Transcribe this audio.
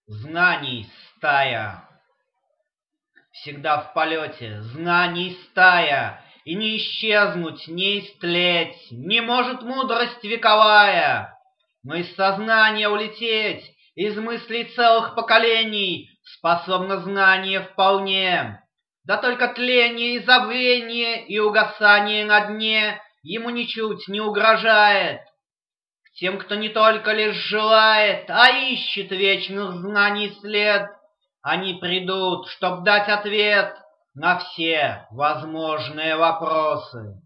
Знаний стая. Всегда в полете знаний стая, И не исчезнуть, не истлеть Не может мудрость вековая. Но из сознания улететь, Из мыслей целых поколений Способно знание вполне. Да только тление и забвение И угасание на дне Ему ничуть не угрожает. Тем, кто не только лишь желает, а ищет вечных знаний след, они придут, чтоб дать ответ на все возможные вопросы.